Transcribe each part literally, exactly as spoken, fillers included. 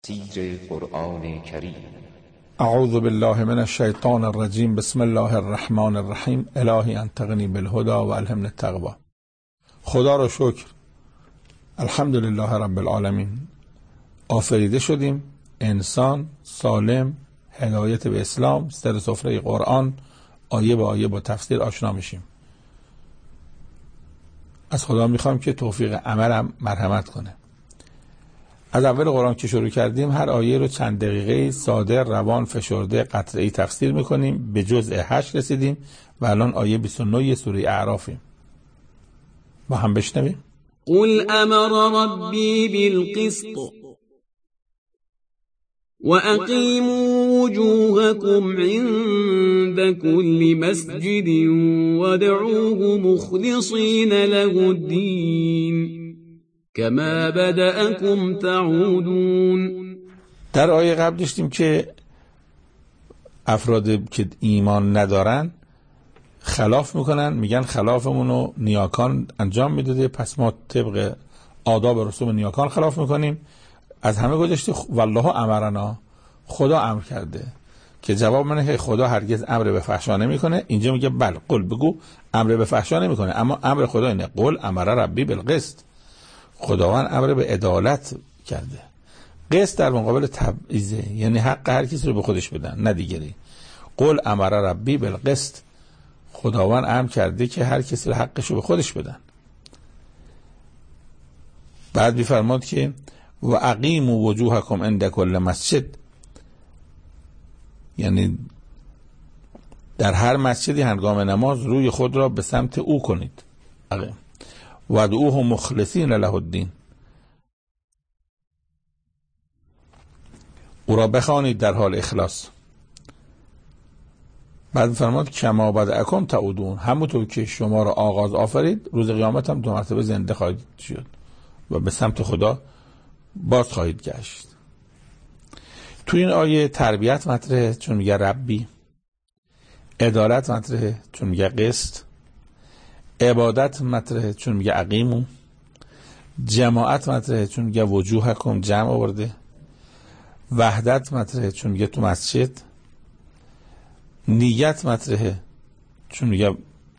تفسیر قرآن کریم. اعوذ بالله من الشیطان الرجیم. بسم الله الرحمن الرحیم. الهی انطقنی بالهدى و الهمنی التقوی. خدا را شکر، الحمدلله رب العالمین. آفریده شدیم انسان سالم، هدایت به اسلام، سر سفره قرآن، آیه به آیه با تفسیر آشنا میشیم. از خدا میخوام که توفیق عملم مرحمت کنه. از اول قرآن که شروع کردیم هر آیه رو چند دقیقه ساده، روان، فشرده، قطعه‌ای تفسیر میکنیم. به جزء هشت رسیدیم و الان آیه بیست و نه سوره اعرافیم. با هم بشنویم. قل امر ربی بالقسط وأقيموا وجوهكم عند كل مسجد وادعوه مخلصين له الدين كما بدأكم تعودون. در آیه قبل داشتیم که افراد که ایمان ندارن خلاف میکنن، میگن خلافمونو نیاکان انجام میداده، پس ما طبق آداب رسوم نیاکان خلاف میکنیم. از همه گذشته والله امرنا، خدا امر کرده، که جواب منه که خدا هرگز امر به فحشا نمیکنه. اینجا میگه بل قل بگو امر به فحشا نمیکنه، اما امر خدا اینه قل امر ربی بالقسط. خداوند امر به عدالت کرده. قسط در مقابل تبعیضه، یعنی حق هر کسی رو به خودش بدن نه دیگری. قل امر ربی بالقسط، خداوند امر کرده که هر کسی رو حقش رو به خودش بدن. بعد میفرماد که و اقیموا وجوهکم عند کل مسجد، یعنی در هر مسجدی هنگام نماز روی خود را به سمت او کنید. و ادعوه مخلصین له الدین، او را بخوانید در حال اخلاص. بعد فرمود کما بدأکم تعودون، همونطور که شما را آغاز آفرید روز قیامت هم دو مرتبه زنده خواهید شد و به سمت خدا باز خواهید گشت. تو این آیه تربیت مطرحه چون میگه ربی، عدالت مطرحه چون میگه قسط، عبادت مطرحه چون میگه اقیمو، جماعت مطرحه چون میگه وجوهکم جمع آورده، وحدت مطرحه چون میگه تو مسجد، نیت مطرحه چون میگه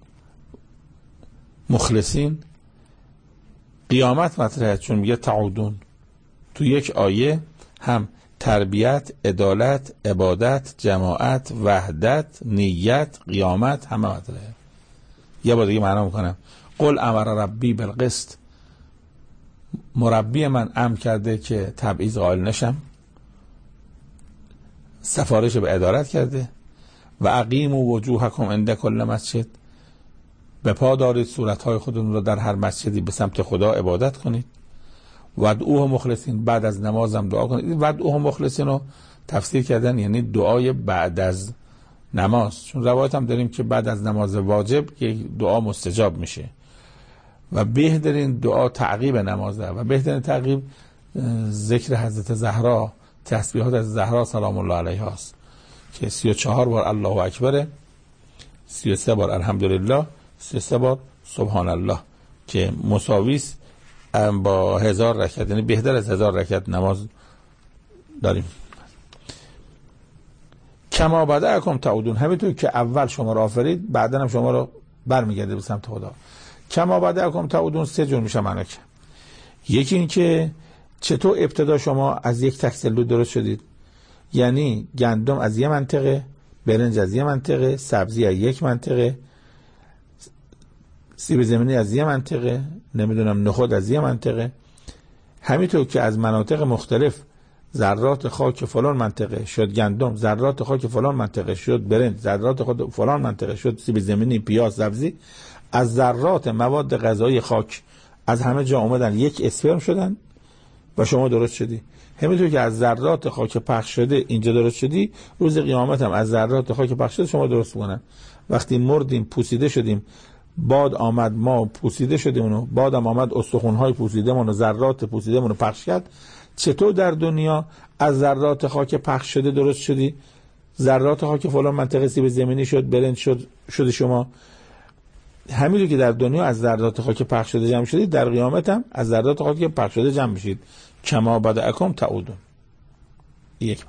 مخلصین، قیامت مطرحه چون میگه تعودون. تو یک آیه هم تربیت، عدالت، عبادت، جماعت، وحدت، نیت، قیامت همه مطرحه. یه بار دیگه معنا میکنم. قل امر ربی بالقسط، مربی من امر کرده که تبعیض قائل نشم، سفارش به عدالت کرده. و اقیموا وجوهکم عند کل مسجد، به پا دارید صورتهای خودتون رو در هر مسجدی به سمت خدا عبادت کنید. و ادعوه مخلصین، بعد از نمازم دعا کنید. و ادعوه مخلصین رو تفسیر کردن یعنی دعای بعد از نماز، چون روایت هم داریم که بعد از نماز واجب یک دعا مستجاب میشه و بهترین دعا تعقیب نمازه و بهترین تعقیب ذکر حضرت زهرا، تسبیحات از زهرا سلام الله علیها است که سی و چهار بار الله اکبر، سی و سه بار الحمدلله، سی و سه بار سبحان الله، که مساویس با هزار رکعت، یعنی بهتر از هزار رکعت نماز داریم. کما بدأکم تعودون، همینطور که اول شما را آفرید بعدا هم شما را برمیگرده به سمت خدا. کما بدأکم تعودون سه جور میشه معنی. یکی این که چطور ابتدا شما از یک تک سلول درست شدید، یعنی گندم از یک منطقه، برنج از یک منطقه، سبزی از یک منطقه، سیب زمینی از یک منطقه، نمیدونم نخود از یک منطقه. همینطور که از مناطق مختلف ذرات خاک فلان منطقه شد گندم، ذرات خاک فلان منطقه شد برنج، ذرات خود فلان منطقه شد سیب زمینی، پیاز، سبزی، از ذرات مواد غذایی خاک از همه جا اومدن یک اسپرم شدن و شما درست شدی. همینطور که از ذرات خاک پخش شده اینجا درست شدی، روز قیامت هم از ذرات خاک پخش شده شما درست بکنن. وقتی مردیم پوسیده شدیم، باد آمد ما پوسیده شدیم اونو، بادم آمد استخوان‌های پوسیده منو، ذرات پوسیده منو پخش کرد. چطور در دنیا از ذرات خاک پخش شده درست شدی؟ ذرات خاک فلان منطقه سیب زمینی شد، برنج شد شد شما. همینطور که در دنیا از ذرات خاک پخش شده جمع شدید، در قیامت هم از ذرات خاک پخش شده جمع میشید. کما بدأکم تعودون. یک.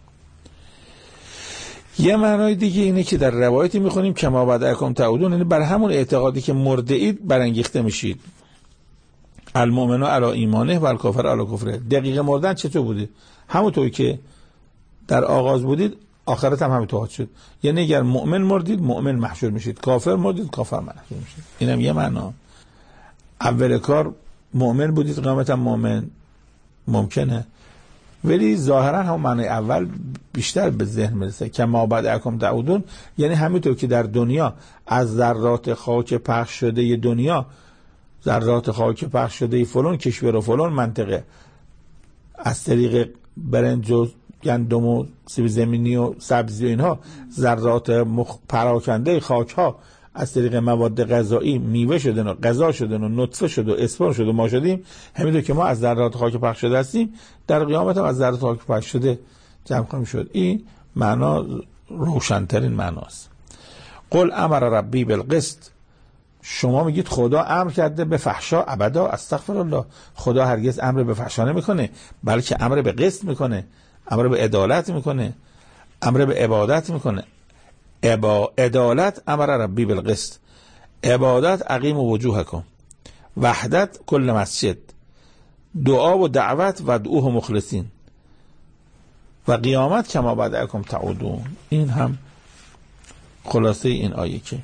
یه معنای دیگه اینه که در روایتی میخونیم که ما بعد اکم تعودون، یعنی بر همون اعتقادی که مرده اید برانگیخته میشید. المؤمن علی ایمانه و الکافر علی کفره. دقیقه مردن چطور بوده؟ همونطور که در آغاز بودید آخرت هم همینطور شد. یعنی اگر مؤمن مردید مؤمن محشور میشید، کافر مردید کافر محشور میشید. اینم یه معنا. اول کار مؤمن بودید قیامت هم مؤمن ممکنه، ولی ظاهرا هم معنی اول بیشتر به ذهن میرسه که ما بعد اکم تعودون، یعنی همینطور که در دنیا از ذرات خاک پخش شده دنیا، ذرات خاک پخش شده فلان کشور و فلان منطقه از طریق برنج و گندم و سیب زمینی و سبزی و اینها، ذرات مخ... پراکنده خاک ها از طریق مواد غذایی میوه شدن و غذا شدن و نطفه شد و اسپرم شد و ما شدیم، همینطور که ما از ذرات خاک پخش شده هستیم در قیامت هم از ذرات خاک پخش شده جمع خواهیم شد. این معنا روشن‌ترین معناست. قل امر ربی بالقسط. شما میگید خدا امر کرده به فحشا ابدا، استغفر الله. خدا هرگز امر به فحشا نمیکنه، بلکه امر به قسط میکنه، امر به عدالت میکنه، امر به عبادت میکنه. عبا عدالت امر ربی بالقسط، عبادت اقیم وجوهکم، وحدت کل مسجد، دعا و دعوت و دعوه مخلصین، و قیامت کما بعدکم تعودون. این هم خلاصه این آیه که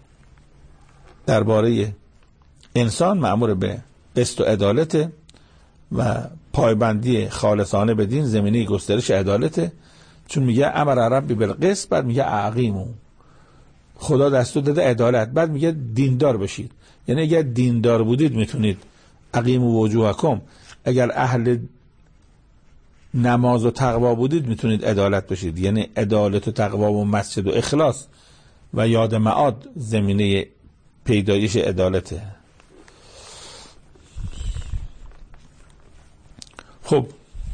درباره انسان مأمور به قسط و عدالت و پایبندی خالصانه به دین، زمینه گسترش عدالت. چون میگه امر ربی بالقسط، بعد میگه اقیمو، خدا دستور داده عدالت، بعد میگه دیندار بشید. یعنی اگر دیندار بودید میتونید اقیمو وجوهکم، اگر اهل نماز و تقوا بودید میتونید عدالت بشید. یعنی عدالت و تقوا و مسجد و اخلاص و یاد معاد زمینه پیدایش عدالته. خب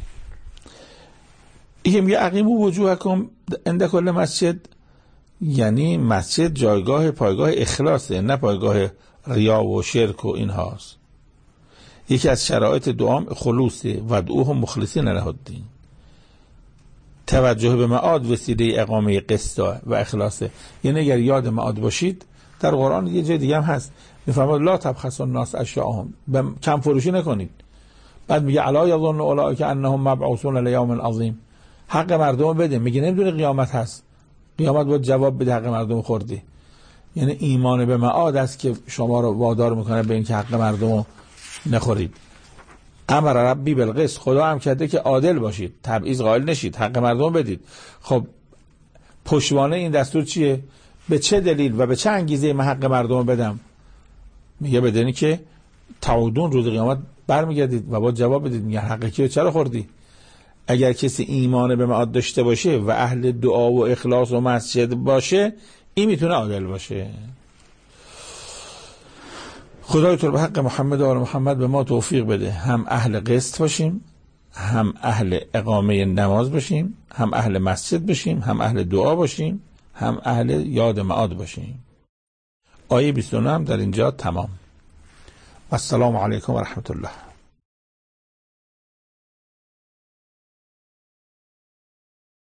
این میگه اقیمو وجوهکم عند کل مسجد، یعنی مسجد جایگاه پایگاه اخلاصه، نه پایگاه ریا و شرک و این هاست. یکی از شرایط دعام خلوصه و دعوه مخلصین له الدین، توجه به معاد وسیله اقامه قسط و اخلاصه. یعنی اگر یاد معاد باشید، در قرآن یه جای دیگه هم هست میفرماد لا تبخسوا الناس اشیاءهم، کم فروشی نکنید. بعد میگه الا یظن اولئک انهم مبعوثون لیوم عظیم، حق مردم بده. میگه نمیدونی قیامت هست، قیامت باید جواب بده حق مردم خوردی. یعنی ایمان به معاد است که شما رو وادار میکنه به اینکه حق مردم نخورید. امر ربی بالقسط، خدا هم کرده که عادل باشید، تبعیض قائل نشید، حق مردم بدید. خب پشتوانه این دستور چیه؟ به چه دلیل و به چه انگیزه من حق مردم بدم؟ میگه بدونی که تعودون روز قیامت برمیگردید و با جواب بدید. میگه حق کیو چرا خوردی؟ اگر کسی ایمان به معاد داشته باشه و اهل دعا و اخلاص و مسجد باشه، این میتونه عادل باشه. خدای تو به حق محمد و آل محمد به ما توفیق بده، هم اهل قسط باشیم، هم اهل اقامه نماز باشیم، هم اهل مسجد باشیم، هم اهل دعا باشیم، هم اهل یاد معاد باشیم. آیه بیست و نه هم در اینجا تمام. السلام علیکم و رحمت الله.